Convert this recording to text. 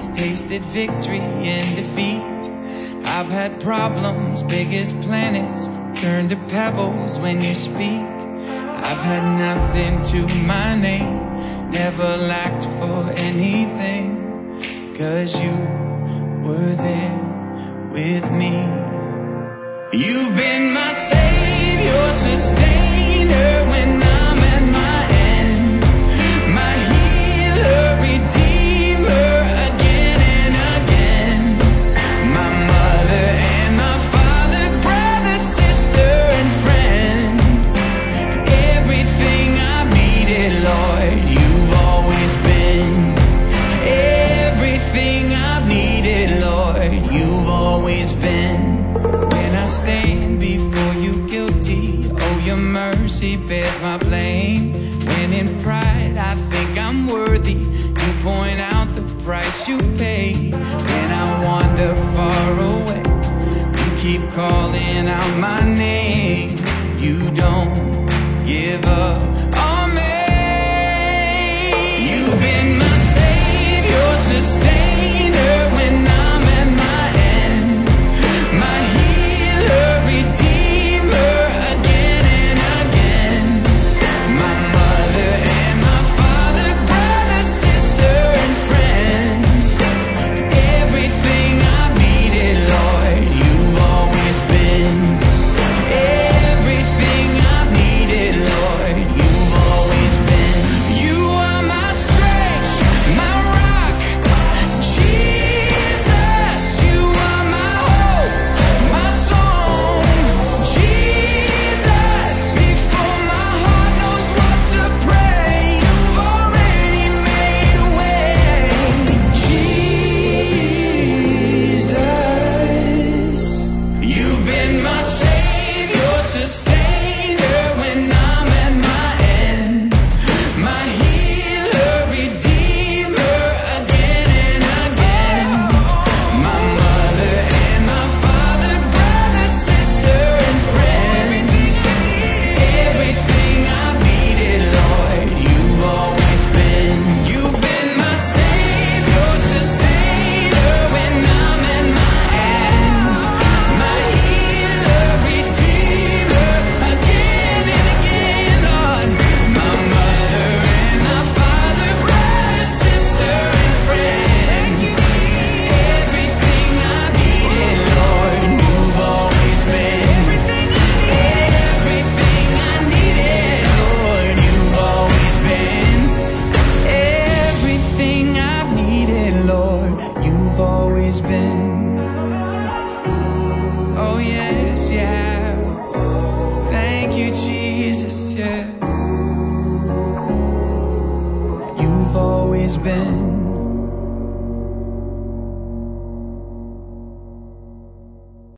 always tasted victory and defeat. I've had problems big as planets turn to pebbles when you speak. I've had nothing to my name, never lacked for anything, 'cause you were there with me. You've been my savior, sustainer when I'm at my end, my healer, redeemer, again and again, my mother and my father, brother, sister, and friend. Everything I've needed, Lord, you've always been. Everything I've needed, Lord, you've always been. When I stand before you guilty, oh, your mercy bears my blame. When in pride I think I'm worthy, you point out the price you paid. When I wander far away, you keep calling out my name. You don't give up on me. You've been my savior, sustainer when I'm at my end, my healer, redeemer, again and again, my mother and my father, brother, sister, and friend. Everything I've needed, Lord, you've always been. Everything I've needed, Lord, you've always been. You are my strength, my rock, Jesus. You are my hope, my song, Jesus. Before my heart knows what to pray, you've already made a way, Jesus. You've been my savior, sustainer when I'm at my end, my healer, redeemer, again and again, my mother and my father, brother, sister, and friend. Everything I've needed, Lord, you've always been. You've been my savior, sustainer when I'm at my end, my healer, redeemer, again and again, Lord, my mother and my father, brother, sister, and friend. Everything I've needed, Lord, you've always been. Everything I needed, Lord, you've always been. Everything I've needed, Lord, you've always been. Oh yes, you have. Thank you, Jesus, yeah. You've always been.